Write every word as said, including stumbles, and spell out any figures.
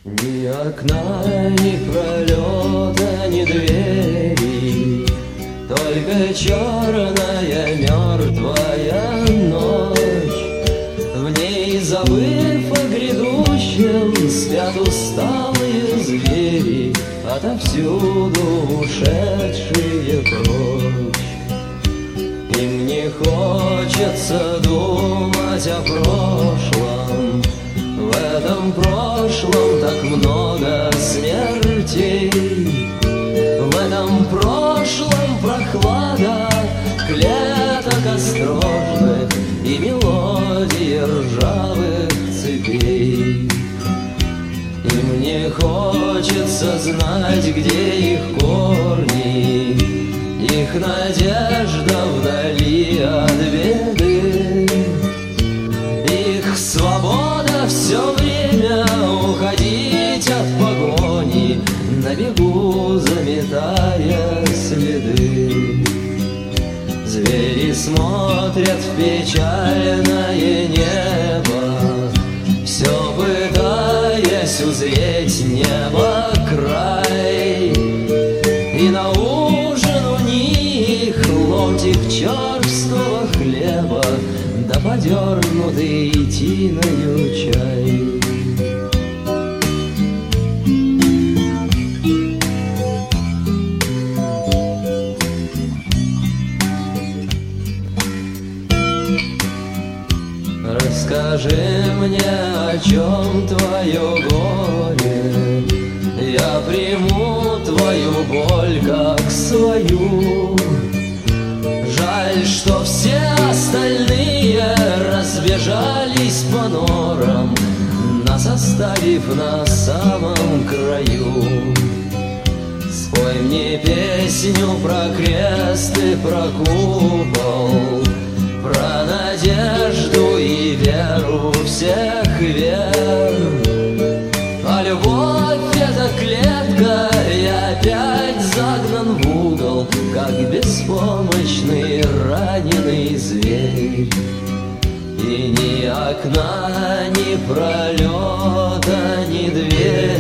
Ни окна, ни пролета, ни двери, только черная мертвая ночь. В ней, забыв о грядущем, спят усталые звери, отовсюду ушедшие прочь. Им не хочется думать о прошлом, в этом прошлом так много смертей. В этом прошлом прохлада клеток осторожных и мелодии ржавых цепей. Им не хочется знать, где их корни, их надежда вдали от беды, их свобода все время уходить от погони, на бегу заметая следы. Звери смотрят в печальное небо, все пытаясь узреть небо край. И на ужин у них ломтик черствого хлеба, да подернутый тиною чай. Расскажи мне, о чем твое горе, я приму твою боль как свою. Жаль, что все остальные разбежались по норам, нас оставив на самом краю. Спой мне песню про крест и про купол, про надежду и веру всех вер. А любовь — это клетка, и опять загнан в угол, как беспомощный раненый зверь. И ни окна, ни пролета, ни дверь